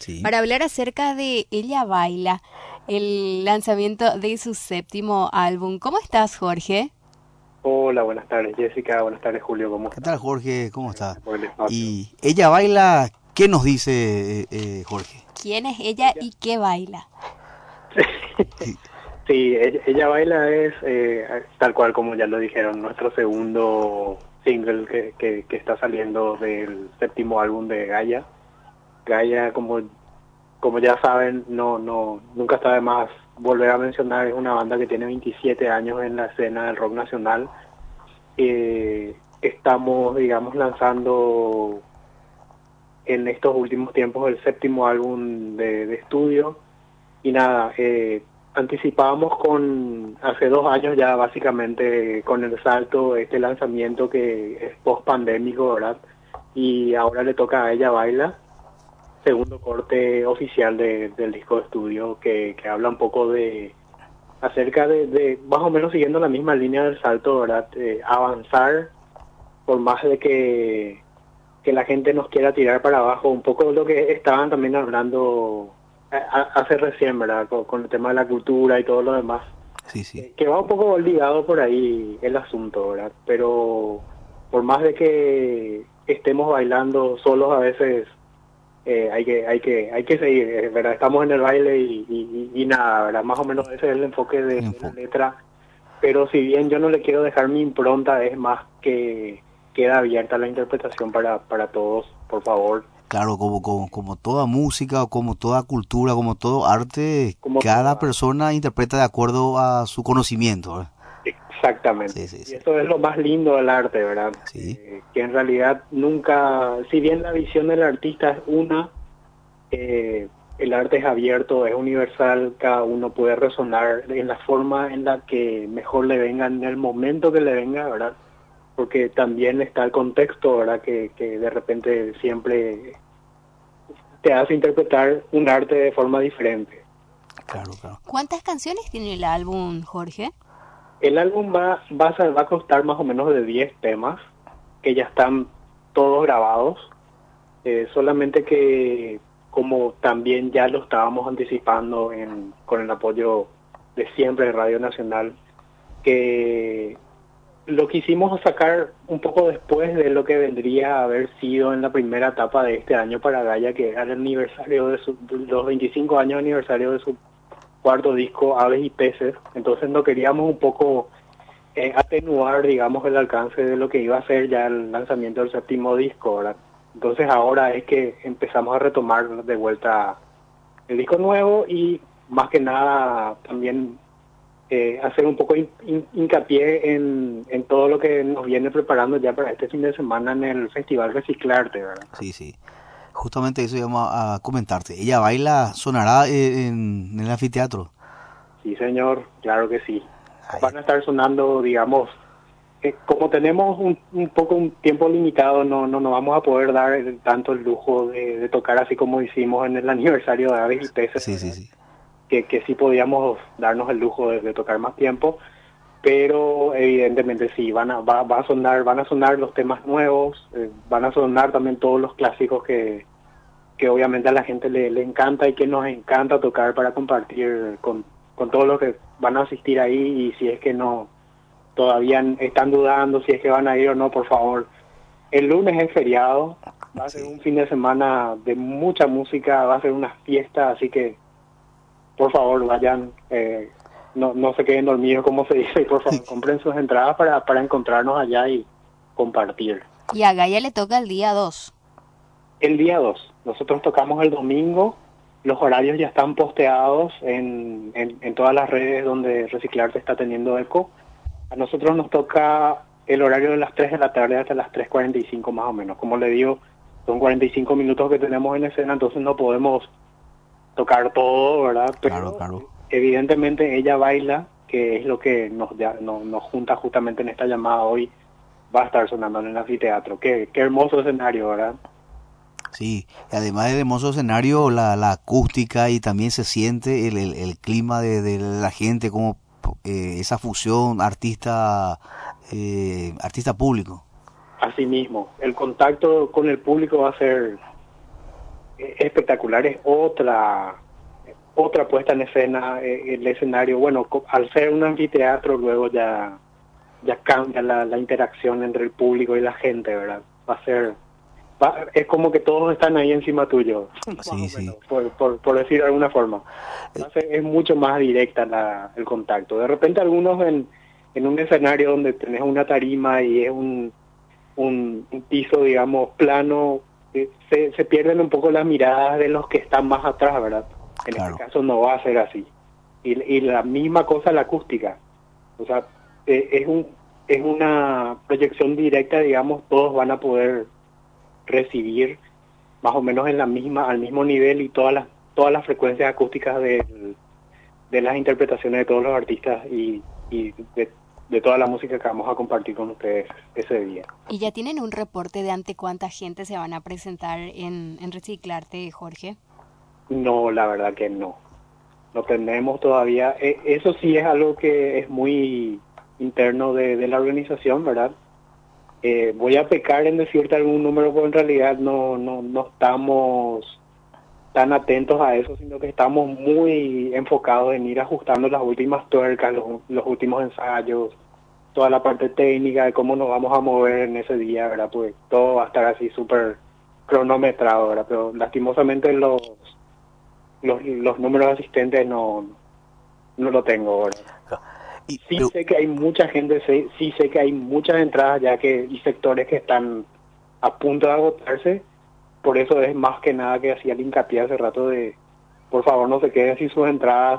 Sí. para hablar acerca de Ella Baila, el lanzamiento de su séptimo álbum. ¿Cómo estás, Jorge? Hola, buenas tardes Jessica, buenas tardes Julio, ¿cómo ¿Qué estás? tal, Jorge? ¿Cómo está? Gracias por el espacio. Y ella baila, ¿qué nos dice Jorge? ¿Quién es ella Ella, y qué baila? Sí. sí, ella baila es tal cual como ya lo dijeron, nuestro segundo single que está saliendo del séptimo álbum de Gaia. Gaia, como ya saben, nunca está de más volver a mencionar, es una banda que tiene 27 años en la escena del rock nacional. Estamos, digamos, lanzando en estos últimos tiempos el séptimo álbum de estudio y nada, anticipábamos hace 2 años ya básicamente con el salto, este lanzamiento que es post pandémico, ¿verdad? Y ahora le toca a Ella Baila, segundo corte oficial del disco de estudio que habla un poco acerca de más o menos siguiendo la misma línea del salto, ¿verdad? Avanzar por más de que la gente nos quiera tirar para abajo, un poco lo que estaban también hablando hace recién, ¿verdad? Con el tema de la cultura y todo lo demás, Sí, sí. que va un poco ligado por ahí el asunto, ¿verdad? Pero por más de que estemos bailando solos a veces, hay que seguir, ¿verdad? Estamos en el baile y nada, ¿verdad? Más o menos ese es el enfoque El de la enfoque. letra, pero si bien yo no le quiero dejar mi impronta, es más que queda abierta la interpretación para todos, por favor. Claro, como toda música, o como toda cultura, como todo arte, Como cada todo persona interpreta de acuerdo a su conocimiento, ¿verdad? Sí, exactamente. sí, Y sí. eso es lo más lindo del arte, ¿verdad? Sí, Que en realidad nunca, si bien la visión del artista es una, el arte es abierto, es universal, cada uno puede resonar en la forma en la que mejor le venga, en el momento que le venga, ¿verdad? Porque también está el contexto, ¿verdad? Que de repente siempre te hace interpretar un arte de forma diferente. claro, claro. ¿Cuántas canciones tiene el álbum, Jorge? El álbum va a constar más o menos de 10 temas que ya están todos grabados, solamente que como también ya lo estábamos anticipando con el apoyo de siempre de Radio Nacional, que lo quisimos sacar un poco después de lo que vendría a haber sido en la primera etapa de este año para Gaia, que era el aniversario de los 25 años de aniversario de su cuarto disco, Aves y Peces. Entonces no queríamos un poco atenuar, digamos, el alcance de lo que iba a ser ya el lanzamiento del séptimo disco, ¿verdad? Entonces ahora es que empezamos a retomar de vuelta el disco nuevo y más que nada también hacer un poco hincapié en todo lo que nos viene preparando ya para este fin de semana en el Festival Reciclarte, ¿verdad? Sí, sí. Justamente eso íbamos a comentarte. Ella baila, sonará en el anfiteatro. Sí, señor, claro que sí. Ahí. Van a estar sonando, digamos, como tenemos un poco un tiempo limitado, no nos vamos a poder dar tanto el lujo de tocar así como hicimos en el aniversario de Aves y Peces, Sí, sí, ¿verdad? sí. Que sí podíamos darnos el lujo de tocar más tiempo, pero evidentemente sí, van a sonar los temas nuevos, van a sonar también todos los clásicos que obviamente a la gente le encanta y que nos encanta tocar para compartir con todos los que van a asistir ahí. Y si es que no todavía están dudando si es que van a ir o no, por favor, el lunes es feriado, va a ser Sí. un fin de semana de mucha música, va a ser una fiesta, así que por favor vayan, no se queden dormidos como se dice, y por favor compren sus entradas para encontrarnos allá y compartir. Y a Gaia le toca el día 2. El día 2 nosotros tocamos el domingo, los horarios ya están posteados en todas las redes donde Reciclarte está teniendo eco. A nosotros nos toca el horario de las 3 de la tarde hasta las 3:45 más o menos. Como le digo, son 45 minutos que tenemos en escena, entonces no podemos tocar todo, ¿verdad? Claro, Pero claro. evidentemente ella baila, que es lo que nos junta justamente en esta llamada hoy, va a estar sonando en el anfiteatro. Qué hermoso escenario, ¿verdad? Sí, y además del hermoso escenario, la acústica y también se siente el clima de la gente, como esa fusión artista público. Asimismo, el contacto con el público va a ser espectacular, es otra puesta en escena, el escenario, bueno, al ser un anfiteatro luego ya cambia la interacción entre el público y la gente, ¿verdad? Es como que todos están ahí encima tuyo, Sí, sí. por decir de alguna forma. Entonces es mucho más directa el contacto. De repente algunos en un escenario donde tenés una tarima y es un piso, digamos, plano, se pierden un poco las miradas de los que están más atrás, ¿verdad? En Claro. este caso no va a ser así. Y la misma cosa la acústica. O sea, es una proyección directa, digamos, todos van a poder recibir más o menos al mismo nivel y todas las frecuencias acústicas de las interpretaciones de todos los artistas y de toda la música que vamos a compartir con ustedes ese día. ¿Y ya tienen un reporte de ante cuánta gente se van a presentar en Reciclarte, Jorge? No, la verdad que no. No tenemos todavía. Eso sí es algo que es muy interno de la organización, ¿verdad? Voy a pecar en decirte algún número, porque en realidad no estamos tan atentos a eso, sino que estamos muy enfocados en ir ajustando las últimas tuercas, los últimos ensayos, toda la parte técnica de cómo nos vamos a mover en ese día, ¿verdad? Pues todo va a estar así súper cronometrado, ¿verdad? Pero lastimosamente los números asistentes no lo tengo, ¿verdad? Sí sé que hay mucha gente, sí sé que hay muchas entradas ya y sectores que están a punto de agotarse, por eso es más que nada que hacía el hincapié hace rato de, por favor no se queden sin sus entradas,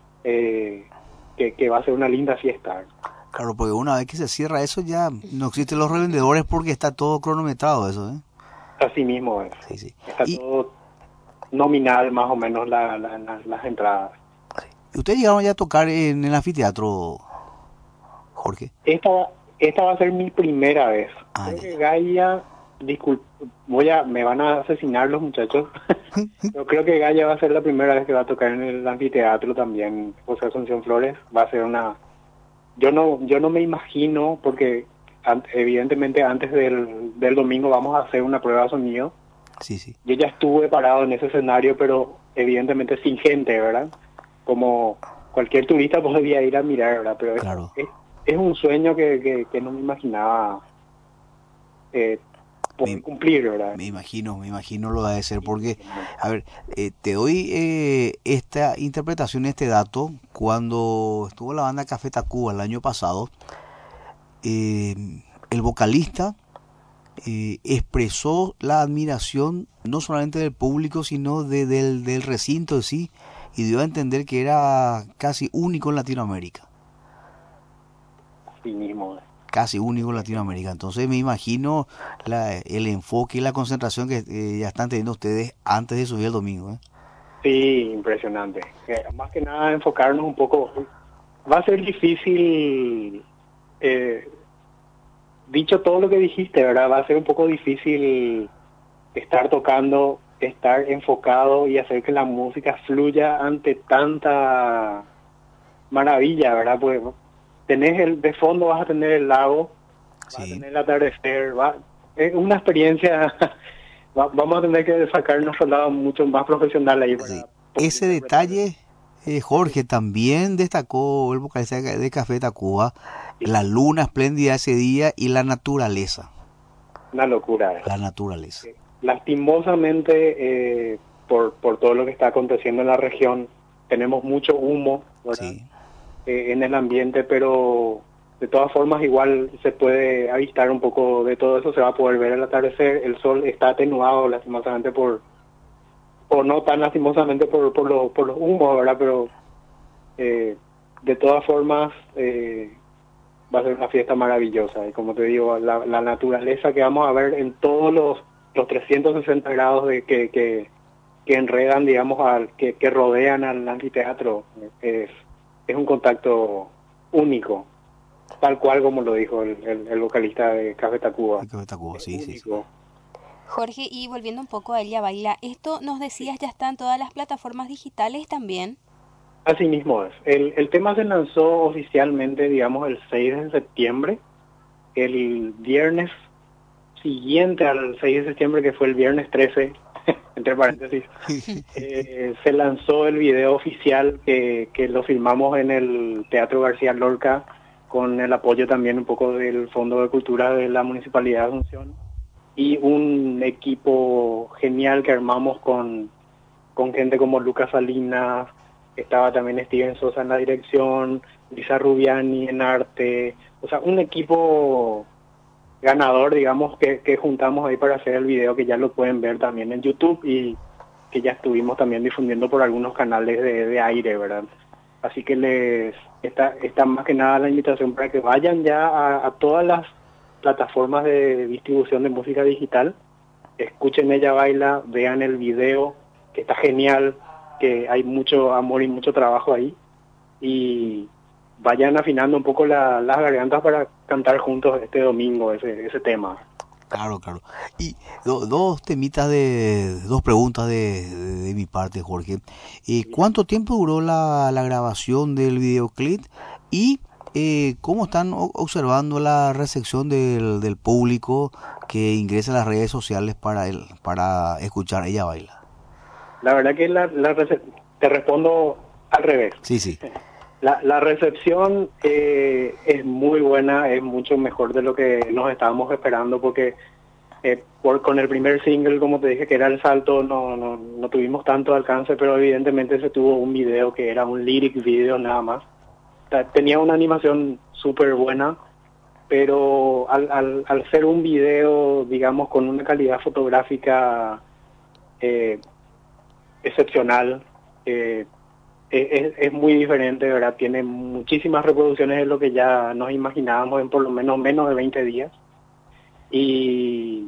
que va a ser una linda fiesta. Claro, porque una vez que se cierra eso ya no existen los revendedores porque está todo cronometrado eso, ¿eh? Así mismo es. Sí, sí. Está todo nominal más o menos las entradas. ¿Y ustedes llegaron ya a tocar en el anfiteatro, Jorge? Esta va a ser mi primera vez. Creo que Gaia, me van a asesinar los muchachos, pero creo que Gaia va a ser la primera vez que va a tocar en el anfiteatro también. José Asunción Flores va a ser yo no me imagino, porque evidentemente antes del domingo vamos a hacer una prueba de sonido. Sí, sí. Yo ya estuve parado en ese escenario, pero evidentemente sin gente, ¿verdad? Como cualquier turista podría ir a mirar, ¿verdad? Pero claro. es un sueño que no me imaginaba poder cumplir, ¿verdad? Me imagino lo de ser, porque, a ver, te doy esta interpretación, este dato. Cuando estuvo la banda Café Tacuba el año pasado, el vocalista expresó la admiración no solamente del público, sino del recinto en sí, y dio a entender que era casi único en Latinoamérica. Así mismo. Casi único en Latinoamérica. Entonces me imagino el enfoque y la concentración que ya están teniendo ustedes antes de subir el domingo, ¿eh? Sí, impresionante. Más que nada enfocarnos un poco. Va a ser difícil, dicho todo lo que dijiste, ¿verdad? Va a ser un poco difícil estar tocando, estar enfocado y hacer que la música fluya ante tanta maravilla, ¿verdad? Pues de fondo vas a tener el lago, vas a tener el atardecer, es una experiencia. Vamos a tener que sacar nuestro lado mucho más profesional ahí. Ese detalle, Jorge, también destacó el vocalista de Café Tacuba, la luna espléndida ese día y la naturaleza. Una locura. La naturaleza. Lastimosamente, por todo lo que está aconteciendo en la región, tenemos mucho humo, ¿verdad? Sí. En el ambiente, pero de todas formas igual se puede avistar un poco de todo eso, se va a poder ver el atardecer. El sol está atenuado lastimosamente o no tan lastimosamente por los humos, ¿verdad? Pero de todas formas va a ser una fiesta maravillosa, y como te digo, la naturaleza que vamos a ver en todos los 360 grados que enredan, digamos, que rodean al anfiteatro, es un contacto único, tal cual como lo dijo el vocalista de Café Tacuba. Café Tacuba, sí. Jorge, y volviendo un poco a Ella Baila, esto nos decías ya está en todas las plataformas digitales también. Así mismo es. El tema se lanzó oficialmente, digamos, el 6 de septiembre. El viernes siguiente al 6 de septiembre, que fue el viernes 13, entre paréntesis, se lanzó el video oficial que lo filmamos en el Teatro García Lorca con el apoyo también un poco del Fondo de Cultura de la Municipalidad de Asunción y un equipo genial que armamos con gente como Lucas Salinas, estaba también Steven Sosa en la dirección, Lisa Rubiani en arte, o sea, un equipo ganador, digamos, que juntamos ahí para hacer el video, que ya lo pueden ver también en YouTube y que ya estuvimos también difundiendo por algunos canales de aire, ¿verdad? Así que está más que nada la invitación para que vayan ya a todas las plataformas de distribución de música digital, escuchen Ella Baila, vean el video, que está genial, que hay mucho amor y mucho trabajo ahí, y vayan afinando un poco las gargantas para cantar juntos este domingo ese tema. Claro, claro. Y dos temitas dos preguntas de mi parte, Jorge. ¿Cuánto tiempo duró la grabación del videoclip? Y ¿cómo están observando la recepción del público que ingresa a las redes sociales para escuchar Ella Baila? La verdad que te respondo al revés. Sí, sí. La recepción es muy buena, es mucho mejor de lo que nos estábamos esperando, porque con el primer single, como te dije, que era El Salto, no tuvimos tanto alcance, pero evidentemente se tuvo un video que era un lyric video nada más. Tenía una animación súper buena, pero al ser un video, digamos, con una calidad fotográfica excepcional, es muy diferente, ¿verdad? Tiene muchísimas reproducciones de lo que ya nos imaginábamos en por lo menos de 20 días. Y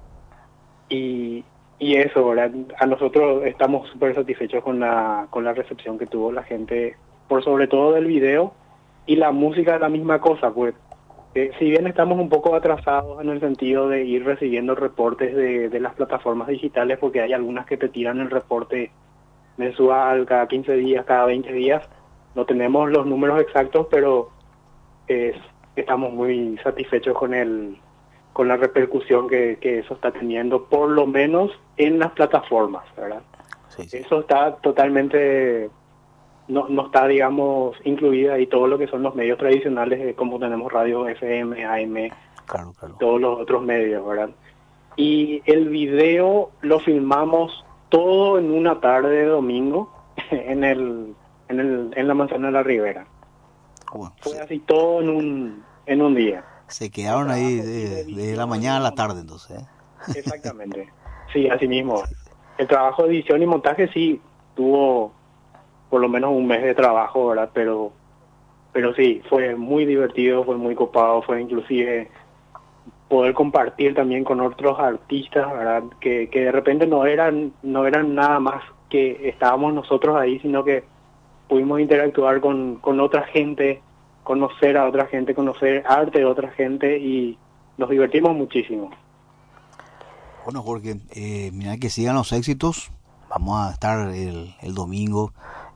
eso, ¿verdad? A nosotros estamos súper satisfechos con la recepción que tuvo la gente, por sobre todo del video, y la música la misma cosa, pues. Si bien estamos un poco atrasados en el sentido de ir recibiendo reportes de las plataformas digitales, porque hay algunas que te tiran el reporte mensual, cada 15 días, cada 20 días. No tenemos los números exactos, pero estamos muy satisfechos con la repercusión que eso está teniendo, por lo menos en las plataformas, ¿verdad? Sí, sí. Eso está totalmente, no está, digamos, incluida ahí todo lo que son los medios tradicionales, como tenemos radio FM, AM, Claro, claro. todos los otros medios, ¿verdad? Y el video lo filmamos todo en una tarde de domingo en la Manzana de la Ribera. Bueno, Fue así todo en un día. se quedaron ahí de la mañana a la tarde, entonces. Exactamente. Sí, así mismo. El trabajo de edición y montaje sí tuvo por lo menos un mes de trabajo, ¿verdad? Pero sí, fue muy divertido, fue muy copado, fue inclusive poder compartir también con otros artistas, ¿verdad? Que de repente no eran nada más que estábamos nosotros ahí, sino que pudimos interactuar con otra gente, conocer a otra gente, conocer arte de otra gente, y nos divertimos muchísimo. Bueno, Jorge, mira, que sigan los éxitos. Vamos a estar el domingo,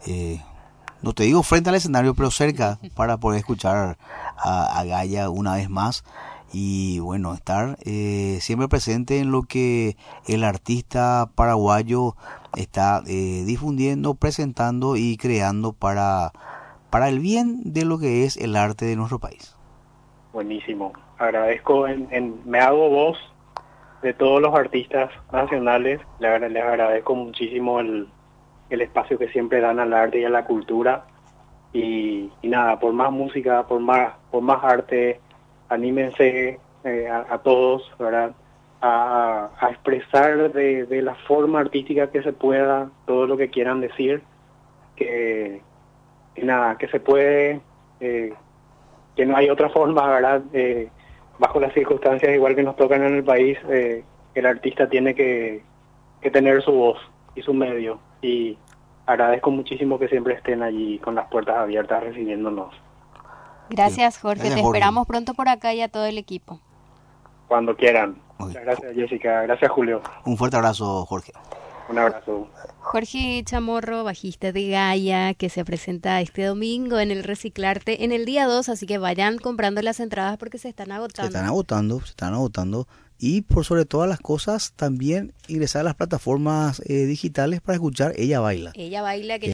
no te digo frente al escenario, pero cerca, para poder escuchar a Gaia una vez más. Y bueno, estar siempre presente en lo que el artista paraguayo está difundiendo, presentando y creando para el bien de lo que es el arte de nuestro país. Buenísimo. Agradezco, me hago voz de todos los artistas nacionales. Les agradezco muchísimo el espacio que siempre dan al arte y a la cultura. Y nada, por más música, por más arte, anímense a todos, ¿verdad? A expresar de la forma artística que se pueda todo lo que quieran decir, que nada, que se puede, que no hay otra forma, ¿verdad? Bajo las circunstancias igual que nos tocan en el país, el artista tiene que tener su voz y su medio, y agradezco muchísimo que siempre estén allí con las puertas abiertas recibiéndonos. Gracias, Jorge. Gracias, Te Jorge. esperamos pronto por acá y a todo el equipo. Cuando quieran. Muy Muchas bien. gracias, Jessica. Gracias, Julio. Un fuerte abrazo, Jorge. Un abrazo. Jorge Chamorro, bajista de Gaia, que se presenta este domingo en el Reciclarte en el día 2, así que vayan comprando las entradas porque se están agotando. Se están agotando. Y por sobre todas las cosas, también ingresar a las plataformas digitales para escuchar Ella Baila. Ella Baila, que